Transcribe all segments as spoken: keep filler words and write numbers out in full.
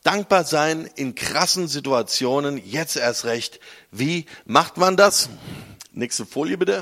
Dankbar sein in krassen Situationen, jetzt erst recht. Wie macht man das? Nächste Folie bitte.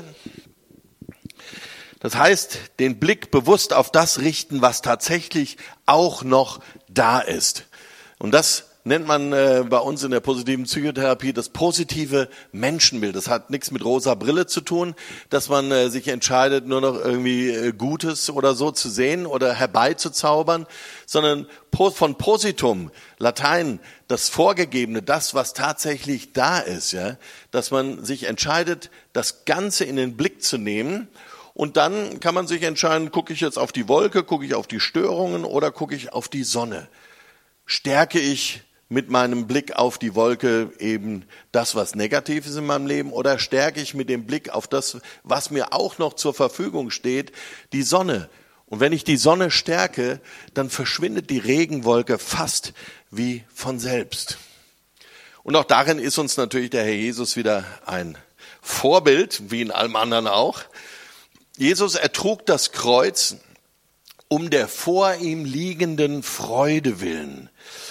Das heißt, den Blick bewusst auf das richten, was tatsächlich auch noch da ist. Und das nennt man äh, bei uns in der positiven Psychotherapie das positive Menschenbild. Das hat nichts mit rosa Brille zu tun, dass man äh, sich entscheidet, nur noch irgendwie äh, Gutes oder so zu sehen oder herbeizuzaubern, sondern po- von Positum, Latein, das Vorgegebene, das, was tatsächlich da ist, ja, dass man sich entscheidet, das Ganze in den Blick zu nehmen. Und dann kann man sich entscheiden, gucke ich jetzt auf die Wolke, gucke ich auf die Störungen oder gucke ich auf die Sonne. Stärke ich mit meinem Blick auf die Wolke eben das, was negativ ist in meinem Leben, oder stärke ich mit dem Blick auf das, was mir auch noch zur Verfügung steht, die Sonne. Und wenn ich die Sonne stärke, dann verschwindet die Regenwolke fast wie von selbst. Und auch darin ist uns natürlich der Herr Jesus wieder ein Vorbild, wie in allem anderen auch. Jesus ertrug das Kreuz um der vor ihm liegenden Freude willen.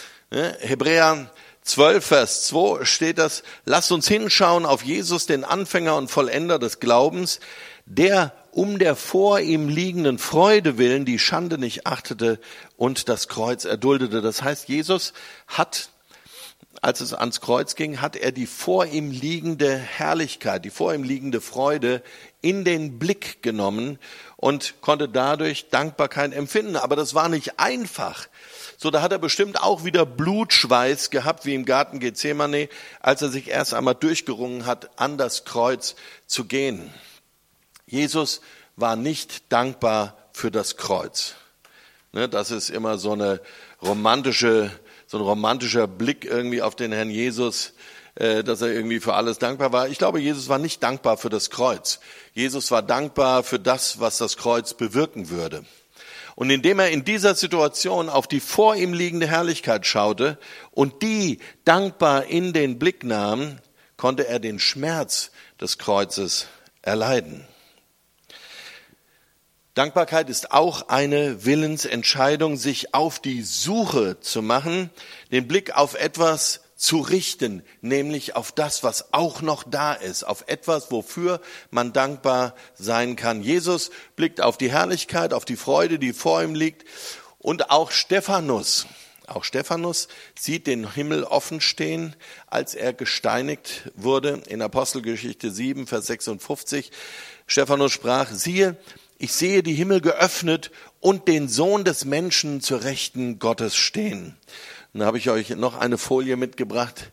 Hebräer zwölf, Vers zwei steht das: Lasst uns hinschauen auf Jesus, den Anfänger und Vollender des Glaubens, der um der vor ihm liegenden Freude willen die Schande nicht achtete und das Kreuz erduldete. Das heißt, Jesus hat, als es ans Kreuz ging, hat er die vor ihm liegende Herrlichkeit, die vor ihm liegende Freude in den Blick genommen und konnte dadurch Dankbarkeit empfinden. Aber das war nicht einfach. So, da hat er bestimmt auch wieder Blutschweiß gehabt, wie im Garten Gethsemane, als er sich erst einmal durchgerungen hat, an das Kreuz zu gehen. Jesus war nicht dankbar für das Kreuz. Das ist immer so eine romantische, so ein romantischer Blick irgendwie auf den Herrn Jesus, dass er irgendwie für alles dankbar war. Ich glaube, Jesus war nicht dankbar für das Kreuz. Jesus war dankbar für das, was das Kreuz bewirken würde. Und indem er in dieser Situation auf die vor ihm liegende Herrlichkeit schaute und die dankbar in den Blick nahm, konnte er den Schmerz des Kreuzes erleiden. Dankbarkeit ist auch eine Willensentscheidung, sich auf die Suche zu machen, den Blick auf etwas zu richten, nämlich auf das, was auch noch da ist, auf etwas, wofür man dankbar sein kann. Jesus blickt auf die Herrlichkeit, auf die Freude, die vor ihm liegt, und auch Stephanus. Auch Stephanus sieht den Himmel offen stehen, als er gesteinigt wurde. In Apostelgeschichte sieben, Vers sechsundfünfzig. Stephanus sprach: Siehe, ich sehe die Himmel geöffnet und den Sohn des Menschen zur Rechten Gottes stehen. Und da habe ich euch noch eine Folie mitgebracht.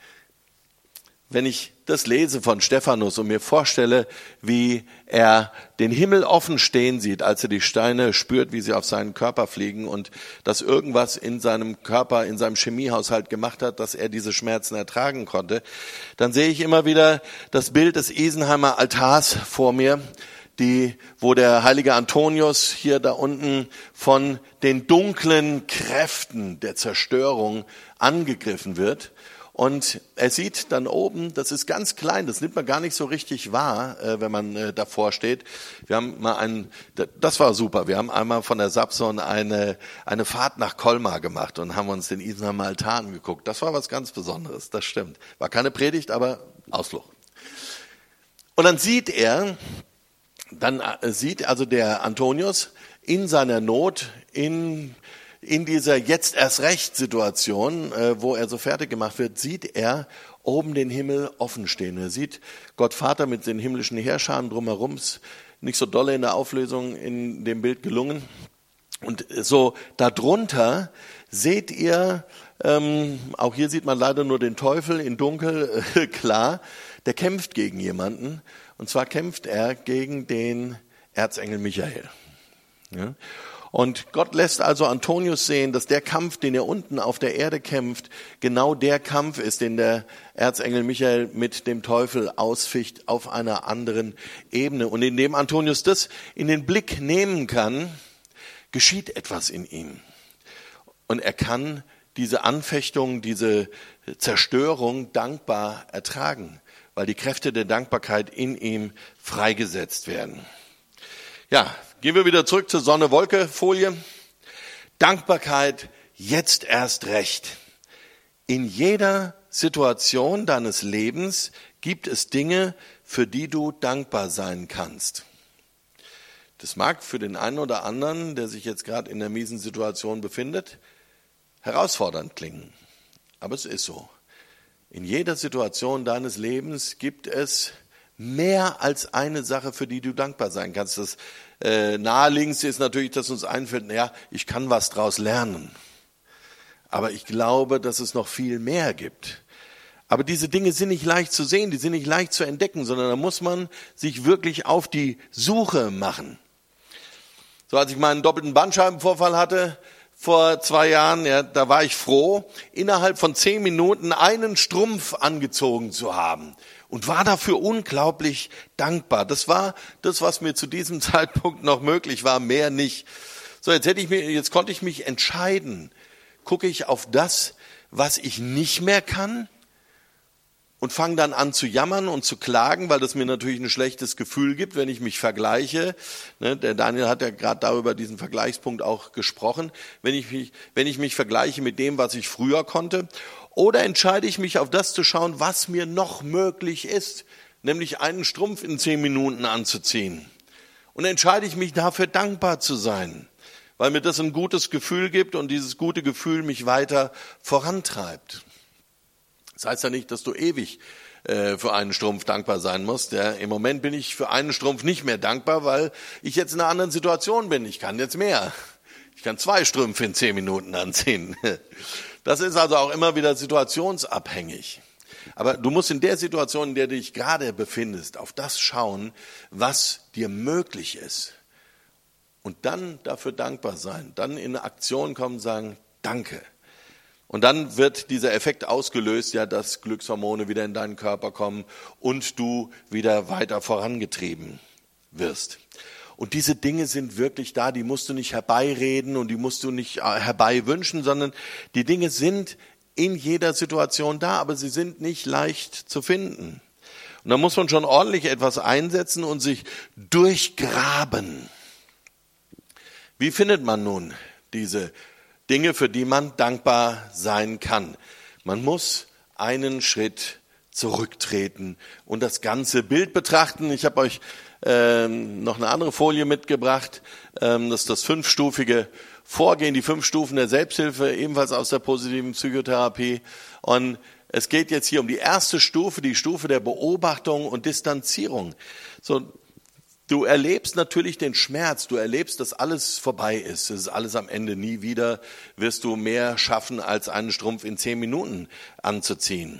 Wenn ich das lese von Stephanus und mir vorstelle, wie er den Himmel offen stehen sieht, als er die Steine spürt, wie sie auf seinen Körper fliegen und dass irgendwas in seinem Körper, in seinem Chemiehaushalt gemacht hat, dass er diese Schmerzen ertragen konnte, dann sehe ich immer wieder das Bild des Isenheimer Altars vor mir, die, wo der heilige Antonius hier da unten von den dunklen Kräften der Zerstörung angegriffen wird. Und er sieht dann oben, das ist ganz klein, das nimmt man gar nicht so richtig wahr, wenn man davor steht. Wir haben mal einen, das war super, wir haben einmal von der Sapson eine, eine Fahrt nach Colmar gemacht und haben uns den Isenheimer Altar angeguckt. Das war was ganz Besonderes, das stimmt. War keine Predigt, aber Ausflug. Und dann sieht er, Dann sieht also der Antonius in seiner Not, in, in dieser jetzt erst recht Situation, wo er so fertig gemacht wird, sieht er oben den Himmel offen stehen. Er sieht Gott Vater mit den himmlischen Heerscharen drumherum, ist nicht so dolle in der Auflösung in dem Bild gelungen. Und so darunter seht ihr, ähm, auch hier sieht man leider nur den Teufel in Dunkel, äh, klar, der kämpft gegen jemanden. Und zwar kämpft er gegen den Erzengel Michael. Ja? Und Gott lässt also Antonius sehen, dass der Kampf, den er unten auf der Erde kämpft, genau der Kampf ist, den der Erzengel Michael mit dem Teufel ausficht auf einer anderen Ebene. Und indem Antonius das in den Blick nehmen kann, geschieht etwas in ihm. Und er kann diese Anfechtung, diese Zerstörung dankbar ertragen, weil die Kräfte der Dankbarkeit in ihm freigesetzt werden. Ja, gehen wir wieder zurück zur Sonne-Wolke-Folie. Dankbarkeit jetzt erst recht. In jeder Situation deines Lebens gibt es Dinge, für die du dankbar sein kannst. Das mag für den einen oder anderen, der sich jetzt gerade in der miesen Situation befindet, herausfordernd klingen. Aber es ist so. In jeder Situation deines Lebens gibt es mehr als eine Sache, für die du dankbar sein kannst. Das äh, naheliegendste ist natürlich, dass uns einfällt, naja, ich kann was draus lernen. Aber ich glaube, dass es noch viel mehr gibt. Aber diese Dinge sind nicht leicht zu sehen, die sind nicht leicht zu entdecken, sondern da muss man sich wirklich auf die Suche machen. So, als ich meinen doppelten Bandscheibenvorfall hatte, vor zwei Jahren, ja, da war ich froh, innerhalb von zehn Minuten einen Strumpf angezogen zu haben und war dafür unglaublich dankbar. Das war das, was mir zu diesem Zeitpunkt noch möglich war, mehr nicht. So, jetzt hätte ich mir, jetzt konnte ich mich entscheiden. Gucke ich auf das, was ich nicht mehr kann und fange dann an zu jammern und zu klagen, weil das mir natürlich ein schlechtes Gefühl gibt, wenn ich mich vergleiche. Ne, der Daniel hat ja gerade darüber diesen Vergleichspunkt auch gesprochen. Wenn ich mich, wenn ich mich vergleiche mit dem, was ich früher konnte, oder entscheide ich mich auf das zu schauen, was mir noch möglich ist, nämlich einen Strumpf in zehn Minuten anzuziehen. Und entscheide ich mich dafür, dankbar zu sein, weil mir das ein gutes Gefühl gibt und dieses gute Gefühl mich weiter vorantreibt. Das heißt ja nicht, dass du ewig äh, für einen Strumpf dankbar sein musst. Ja. Im Moment bin ich für einen Strumpf nicht mehr dankbar, weil ich jetzt in einer anderen Situation bin. Ich kann jetzt mehr. Ich kann zwei Strümpfe in zehn Minuten anziehen. Das ist also auch immer wieder situationsabhängig. Aber du musst in der Situation, in der du dich gerade befindest, auf das schauen, was dir möglich ist. Und dann dafür dankbar sein. Dann in eine Aktion kommen und sagen, danke. Und dann wird dieser Effekt ausgelöst, ja, dass Glückshormone wieder in deinen Körper kommen und du wieder weiter vorangetrieben wirst. Und diese Dinge sind wirklich da, die musst du nicht herbeireden und die musst du nicht herbeiwünschen, sondern die Dinge sind in jeder Situation da, aber sie sind nicht leicht zu finden. Und da muss man schon ordentlich etwas einsetzen und sich durchgraben. Wie findet man nun diese Dinge, für die man dankbar sein kann? Man muss einen Schritt zurücktreten und das ganze Bild betrachten. Ich habe euch ähm, noch eine andere Folie mitgebracht. Ähm, das ist das fünfstufige Vorgehen, die fünf Stufen der Selbsthilfe, ebenfalls aus der positiven Psychotherapie. Und es geht jetzt hier um die erste Stufe, die Stufe der Beobachtung und Distanzierung. So, du erlebst natürlich den Schmerz, du erlebst, dass alles vorbei ist. Es ist alles am Ende, nie wieder wirst du mehr schaffen, als einen Strumpf in zehn Minuten anzuziehen.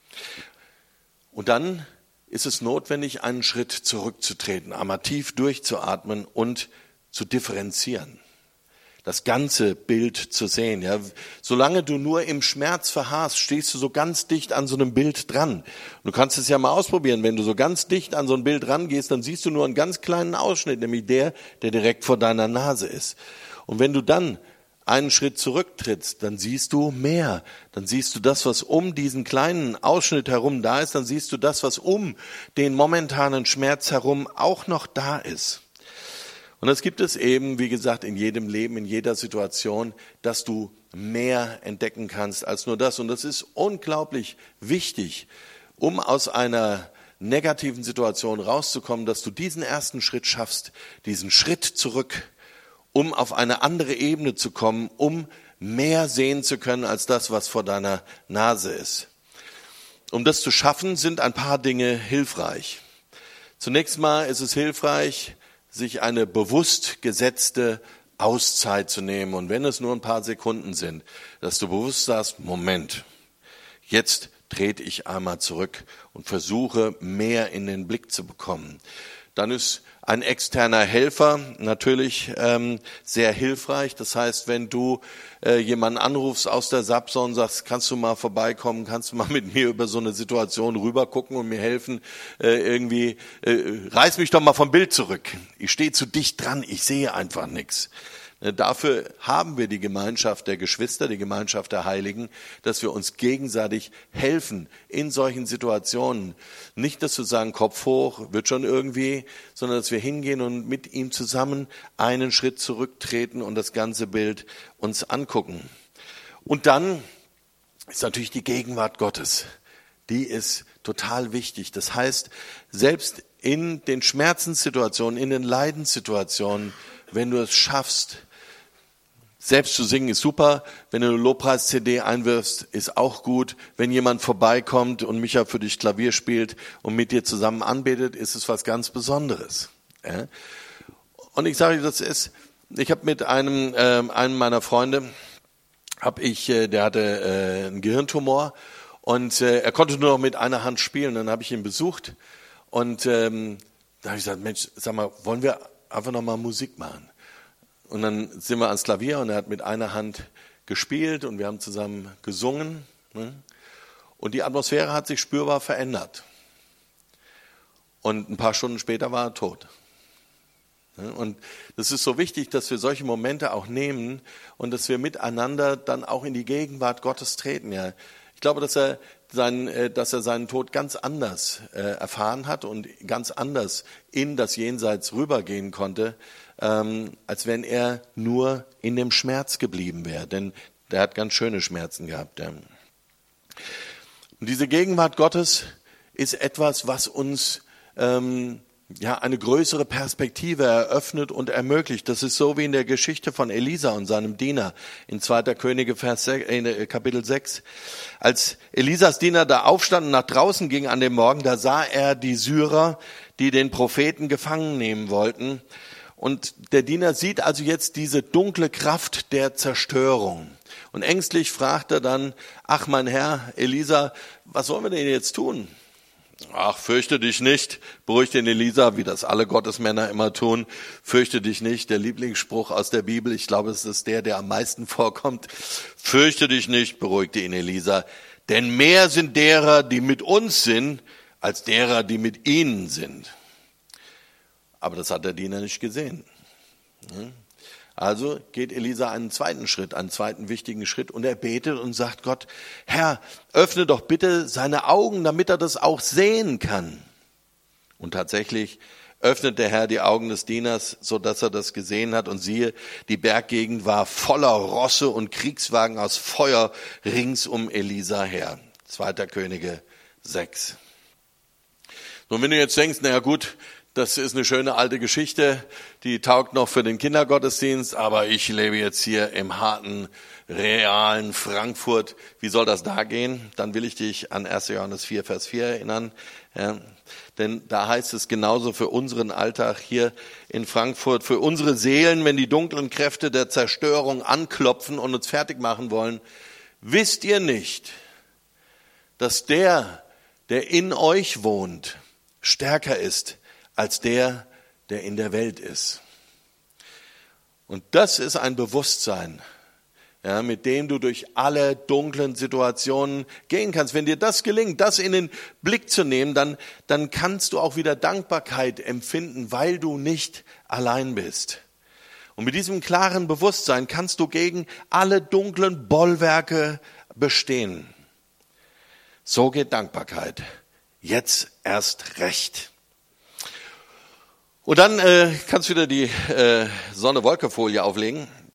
Und dann ist es notwendig, einen Schritt zurückzutreten, einmal tief durchzuatmen und zu differenzieren. Das ganze Bild zu sehen. Ja. Solange du nur im Schmerz verharrst, stehst du so ganz dicht an so einem Bild dran. Du kannst es ja mal ausprobieren. Wenn du so ganz dicht an so ein Bild rangehst, dann siehst du nur einen ganz kleinen Ausschnitt, nämlich der, der direkt vor deiner Nase ist. Und wenn du dann einen Schritt zurücktrittst, dann siehst du mehr. Dann siehst du das, was um diesen kleinen Ausschnitt herum da ist. Dann siehst du das, was um den momentanen Schmerz herum auch noch da ist. Und das gibt es eben, wie gesagt, in jedem Leben, in jeder Situation, dass du mehr entdecken kannst als nur das. Und das ist unglaublich wichtig, um aus einer negativen Situation rauszukommen, dass du diesen ersten Schritt schaffst, diesen Schritt zurück, um auf eine andere Ebene zu kommen, um mehr sehen zu können als das, was vor deiner Nase ist. Um das zu schaffen, sind ein paar Dinge hilfreich. Zunächst mal ist es hilfreich, sich eine bewusst gesetzte Auszeit zu nehmen. Und wenn es nur ein paar Sekunden sind, dass du bewusst sagst, Moment, jetzt trete ich einmal zurück und versuche, mehr in den Blick zu bekommen. Dann ist ein externer Helfer natürlich ähm, sehr hilfreich. Das heißt, wenn du äh, jemanden anrufst aus der Sapson und sagst, kannst du mal vorbeikommen, kannst du mal mit mir über so eine Situation rüber gucken und mir helfen, äh, irgendwie, äh, reiß mich doch mal vom Bild zurück. Ich stehe zu dicht dran, ich sehe einfach nichts. Dafür haben wir die Gemeinschaft der Geschwister, die Gemeinschaft der Heiligen, dass wir uns gegenseitig helfen in solchen Situationen. Nicht, dass wir sagen, Kopf hoch, wird schon irgendwie, sondern dass wir hingehen und mit ihm zusammen einen Schritt zurücktreten und das ganze Bild uns angucken. Und dann ist natürlich die Gegenwart Gottes. Die ist total wichtig. Das heißt, selbst in den Schmerzenssituationen, in den Leidenssituationen, wenn du es schaffst, selbst zu singen ist super, wenn du eine Lobpreis-C D einwirfst, ist auch gut. Wenn jemand vorbeikommt und Micha für dich Klavier spielt und mit dir zusammen anbetet, ist es was ganz Besonderes. Ja? Und ich sage dir, das ist, ich habe mit einem, äh, einem meiner Freunde, hab ich, äh, der hatte äh, einen Gehirntumor und äh, er konnte nur noch mit einer Hand spielen. Dann habe ich ihn besucht und ähm, da habe ich gesagt, Mensch, sag mal, wollen wir einfach noch mal Musik machen? Und dann sind wir ans Klavier und er hat mit einer Hand gespielt und wir haben zusammen gesungen. Ne? Und die Atmosphäre hat sich spürbar verändert. Und ein paar Stunden später war er tot. Ne? Und das ist so wichtig, dass wir solche Momente auch nehmen und dass wir miteinander dann auch in die Gegenwart Gottes treten. Ja, ich glaube, dass er seinen, dass er seinen Tod ganz anders äh, erfahren hat und ganz anders in das Jenseits rübergehen konnte, ähm, als wenn er nur in dem Schmerz geblieben wäre. Denn der hat ganz schöne Schmerzen gehabt. Ja. Und diese Gegenwart Gottes ist etwas, was uns ähm, ja eine größere Perspektive eröffnet und ermöglicht. Das ist so wie in der Geschichte von Elisa und seinem Diener in zweiter Könige Vers sechs, äh, Kapitel sechs. Als Elisas Diener da aufstand und nach draußen ging an dem Morgen, da sah er die Syrer, die den Propheten gefangen nehmen wollten. Und der Diener sieht also jetzt diese dunkle Kraft der Zerstörung. Und ängstlich fragt er dann, ach mein Herr, Elisa, was sollen wir denn jetzt tun? Ach, fürchte dich nicht, beruhigt den Elisa, wie das alle Gottesmänner immer tun. Fürchte dich nicht, der Lieblingsspruch aus der Bibel, ich glaube, es ist der, der am meisten vorkommt. Fürchte dich nicht, beruhigte ihn Elisa, denn mehr sind derer, die mit uns sind, als derer, die mit ihnen sind. Aber das hat der Diener nicht gesehen. Also geht Elisa einen zweiten Schritt, einen zweiten wichtigen Schritt und er betet und sagt Gott, Herr, öffne doch bitte seine Augen, damit er das auch sehen kann. Und tatsächlich öffnet der Herr die Augen des Dieners, so dass er das gesehen hat und siehe, die Berggegend war voller Rosse und Kriegswagen aus Feuer rings um Elisa her. zweiter Könige sechs. So, wenn du jetzt denkst, naja gut, das ist eine schöne alte Geschichte, die taugt noch für den Kindergottesdienst, aber ich lebe jetzt hier im harten, realen Frankfurt. Wie soll das da gehen? Dann will ich dich an erster Johannes vier, Vers vier erinnern. Ja, denn da heißt es genauso für unseren Alltag hier in Frankfurt, für unsere Seelen, wenn die dunklen Kräfte der Zerstörung anklopfen und uns fertig machen wollen, wisst ihr nicht, dass der, der in euch wohnt, stärker ist als der, der in der Welt ist. Und das ist ein Bewusstsein, ja, mit dem du durch alle dunklen Situationen gehen kannst. Wenn dir das gelingt, das in den Blick zu nehmen, dann, dann kannst du auch wieder Dankbarkeit empfinden, weil du nicht allein bist. Und mit diesem klaren Bewusstsein kannst du gegen alle dunklen Bollwerke bestehen. So geht Dankbarkeit. Jetzt erst recht. Und dann äh, kannst du wieder die äh, Sonne-Wolke-Folie auflegen.